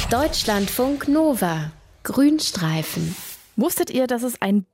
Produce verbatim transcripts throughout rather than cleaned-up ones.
Deutschlandfunk Nova. Grünstreifen. Wusstet ihr, dass es ein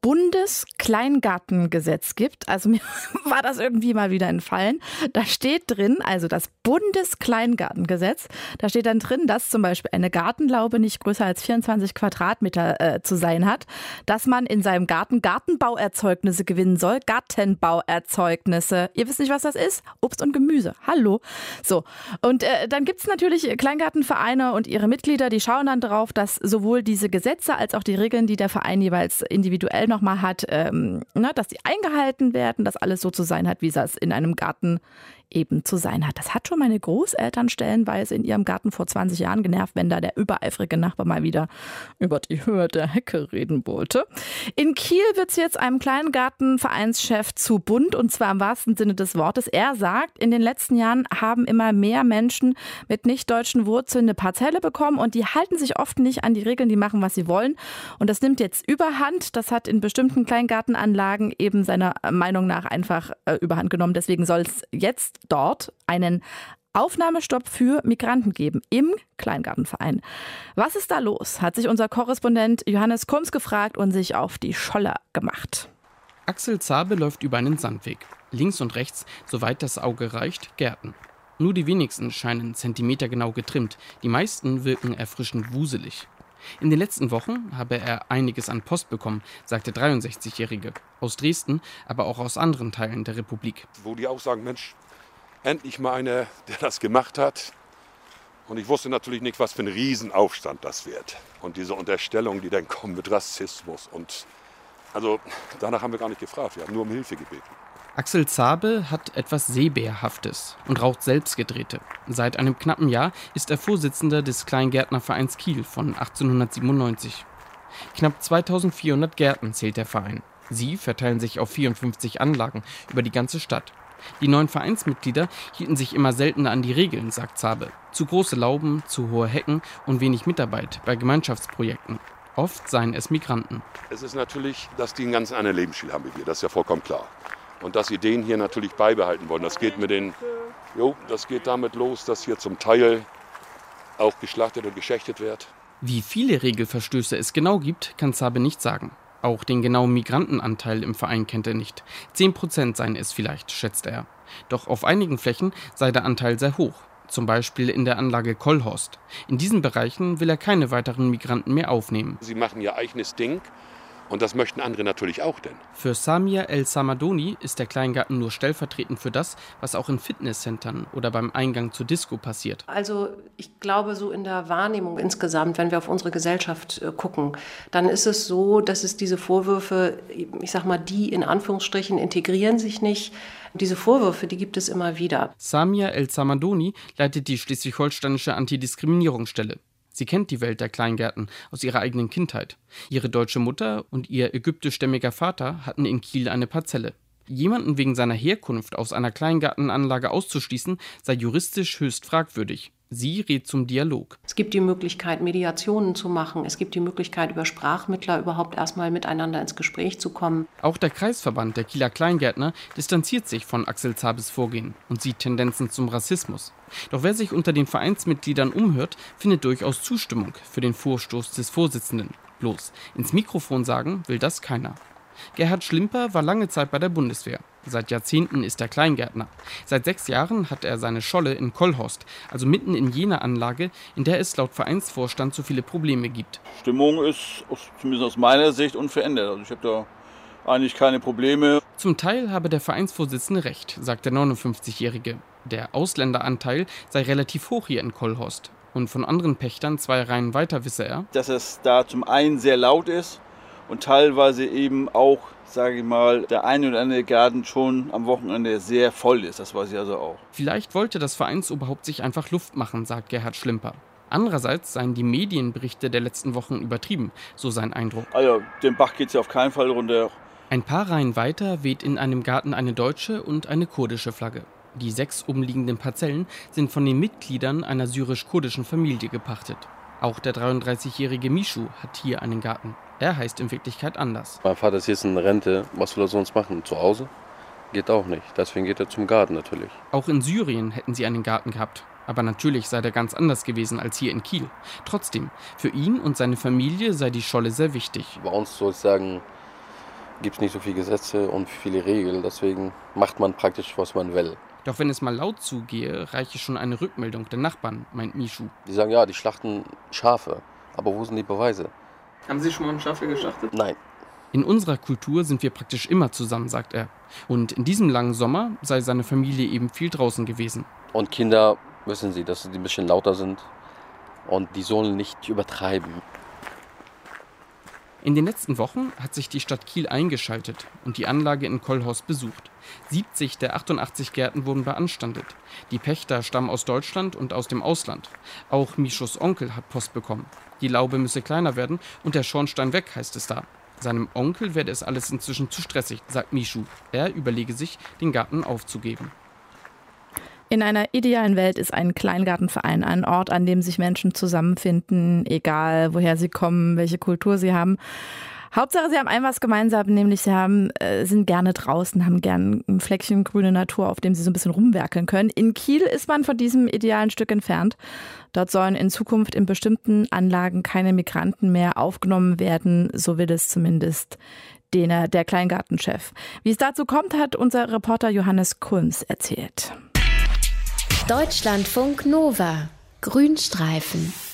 Bundeskleingartengesetz gibt? Also mir war das irgendwie mal wieder entfallen. Da steht drin, also das Bundeskleingartengesetz, da steht dann drin, dass zum Beispiel eine Gartenlaube nicht größer als vierundzwanzig Quadratmeter äh, zu sein hat, dass man in seinem Garten Gartenbauerzeugnisse gewinnen soll. Gartenbauerzeugnisse. Ihr wisst nicht, was das ist? Obst und Gemüse. Hallo. So, und äh, dann gibt es natürlich Kleingartenvereine und ihre Mitglieder, die schauen dann darauf, dass sowohl diese Gesetze als auch die Regeln, die der Verein jeweils individuell nochmal hat, ähm, ne, dass die eingehalten werden, dass alles so zu sein hat, wie es in einem Garten eben zu sein hat. Das hat schon meine Großeltern stellenweise in ihrem Garten vor zwanzig Jahren genervt, wenn da der übereifrige Nachbar mal wieder über die Höhe der Hecke reden wollte. In Kiel wird es jetzt einem Kleingartenvereinschef zu bunt, und zwar im wahrsten Sinne des Wortes. Er sagt, in den letzten Jahren haben immer mehr Menschen mit nicht-deutschen Wurzeln eine Parzelle bekommen und die halten sich oft nicht an die Regeln, die machen, was sie wollen. Und das nimmt jetzt Überhand. Das hat in bestimmten Kleingartenanlagen eben seiner Meinung nach einfach äh, Überhand genommen. Deswegen soll es jetzt dort einen Aufnahmestopp für Migranten geben im Kleingartenverein. Was ist da los? Hat sich unser Korrespondent Johannes Kums gefragt und sich auf die Scholler gemacht. Axel Zabe läuft über einen Sandweg. Links und rechts, soweit das Auge reicht, Gärten. Nur die wenigsten scheinen zentimetergenau getrimmt. Die meisten wirken erfrischend wuselig. In den letzten Wochen habe er einiges an Post bekommen, sagt der dreiundsechzigjährige. Aus Dresden, aber auch aus anderen Teilen der Republik. Wo die auch sagen, Mensch, endlich mal einer, der das gemacht hat. Und ich wusste natürlich nicht, was für ein Riesenaufstand das wird. Und diese Unterstellungen, die dann kommen mit Rassismus. Und also danach haben wir gar nicht gefragt, wir haben nur um Hilfe gebeten. Axel Zabe hat etwas Seebärhaftes und raucht Selbstgedrehte. Seit einem knappen Jahr ist er Vorsitzender des Kleingärtnervereins Kiel von achtzehnhundertsiebenundneunzig. Knapp zweitausendvierhundert Gärten zählt der Verein. Sie verteilen sich auf vierundfünfzig Anlagen über die ganze Stadt. Die neuen Vereinsmitglieder hielten sich immer seltener an die Regeln, sagt Zabe. Zu große Lauben, zu hohe Hecken und wenig Mitarbeit bei Gemeinschaftsprojekten. Oft seien es Migranten. Es ist natürlich, dass die einen ganz anderen Lebensstil haben wie wir, das ist ja vollkommen klar. Und dass sie den hier natürlich beibehalten wollen. Das geht mit den, jo, das geht damit los, dass hier zum Teil auch geschlachtet und geschächtet wird. Wie viele Regelverstöße es genau gibt, kann Zabe nicht sagen. Auch den genauen Migrantenanteil im Verein kennt er nicht. Zehn Prozent seien es vielleicht, schätzt er. Doch auf einigen Flächen sei der Anteil sehr hoch. Zum Beispiel in der Anlage Kollhorst. In diesen Bereichen will er keine weiteren Migranten mehr aufnehmen. Sie machen ihr eigenes Ding. Und das möchten andere natürlich auch denn. Für Samia El Samadoni ist der Kleingarten nur stellvertretend für das, was auch in Fitnesscentern oder beim Eingang zur Disco passiert. Also ich glaube, so in der Wahrnehmung insgesamt, wenn wir auf unsere Gesellschaft äh, gucken, dann ist es so, dass es diese Vorwürfe, ich sag mal, die in Anführungsstrichen integrieren sich nicht. Diese Vorwürfe, die gibt es immer wieder. Samia El Samadoni leitet die schleswig-holsteinische Antidiskriminierungsstelle. Sie kennt die Welt der Kleingärten aus ihrer eigenen Kindheit. Ihre deutsche Mutter und ihr ägyptischstämmiger Vater hatten in Kiel eine Parzelle. Jemanden wegen seiner Herkunft aus einer Kleingartenanlage auszuschließen, sei juristisch höchst fragwürdig. Sie rät zum Dialog. Es gibt die Möglichkeit, Mediationen zu machen. Es gibt die Möglichkeit, über Sprachmittler überhaupt erstmal miteinander ins Gespräch zu kommen. Auch der Kreisverband der Kieler Kleingärtner distanziert sich von Axel Zabes Vorgehen und sieht Tendenzen zum Rassismus. Doch wer sich unter den Vereinsmitgliedern umhört, findet durchaus Zustimmung für den Vorstoß des Vorsitzenden. Bloß ins Mikrofon sagen will das keiner. Gerhard Schlimper war lange Zeit bei der Bundeswehr. Seit Jahrzehnten ist er Kleingärtner. Seit sechs Jahren hat er seine Scholle in Kollhorst, also mitten in jener Anlage, in der es laut Vereinsvorstand so viele Probleme gibt. Stimmung ist, zumindest aus meiner Sicht, unverändert. Also ich habe da eigentlich keine Probleme. Zum Teil habe der Vereinsvorsitzende recht, sagt der neunundfünfzigjährige. Der Ausländeranteil sei relativ hoch hier in Kollhorst. Und von anderen Pächtern zwei Reihen weiter wisse er, dass es da zum einen sehr laut ist und teilweise eben auch, sage ich mal, der eine oder andere Garten schon am Wochenende sehr voll ist. Das weiß ich also auch. Vielleicht wollte das Vereinsoberhaupt sich einfach Luft machen, sagt Gerhard Schlimper. Andererseits seien die Medienberichte der letzten Wochen übertrieben, so sein Eindruck. Also den Bach geht es ja auf keinen Fall runter. Ein paar Reihen weiter weht in einem Garten eine deutsche und eine kurdische Flagge. Die sechs umliegenden Parzellen sind von den Mitgliedern einer syrisch-kurdischen Familie gepachtet. Auch der dreiunddreißigjährige Mischu hat hier einen Garten. Er heißt in Wirklichkeit anders. Mein Vater ist jetzt in Rente. Was will er sonst machen? Zu Hause? Geht auch nicht. Deswegen geht er zum Garten natürlich. Auch in Syrien hätten sie einen Garten gehabt. Aber natürlich sei der ganz anders gewesen als hier in Kiel. Trotzdem, für ihn und seine Familie sei die Scholle sehr wichtig. Bei uns sozusagen gibt es nicht so viele Gesetze und viele Regeln, deswegen macht man praktisch, was man will. Doch wenn es mal laut zugehe, reiche schon eine Rückmeldung der Nachbarn, meint Mischu. Die sagen, ja, die schlachten Schafe, aber wo sind die Beweise? Haben Sie schon mal ein Schaf geschlachtet? Nein. In unserer Kultur sind wir praktisch immer zusammen, sagt er. Und in diesem langen Sommer sei seine Familie eben viel draußen gewesen. Und Kinder, wissen Sie, dass sie ein bisschen lauter sind und die sollen nicht übertreiben. In den letzten Wochen hat sich die Stadt Kiel eingeschaltet und die Anlage in Kollhorst besucht. siebzig der achtundachtzig Gärten wurden beanstandet. Die Pächter stammen aus Deutschland und aus dem Ausland. Auch Mischus Onkel hat Post bekommen. Die Laube müsse kleiner werden und der Schornstein weg, heißt es da. Seinem Onkel werde es alles inzwischen zu stressig, sagt Mischu. Er überlege sich, den Garten aufzugeben. In einer idealen Welt ist ein Kleingartenverein ein Ort, an dem sich Menschen zusammenfinden, egal woher sie kommen, welche Kultur sie haben. Hauptsache, sie haben ein was gemeinsam, nämlich sie haben, äh, sind gerne draußen, haben gern ein Fleckchen grüne Natur, auf dem sie so ein bisschen rumwerkeln können. In Kiel ist man von diesem idealen Stück entfernt. Dort sollen in Zukunft in bestimmten Anlagen keine Migranten mehr aufgenommen werden, so will es zumindest der, der Kleingartenchef. Wie es dazu kommt, hat unser Reporter Johannes Kulms erzählt. Deutschlandfunk Nova. Grünstreifen.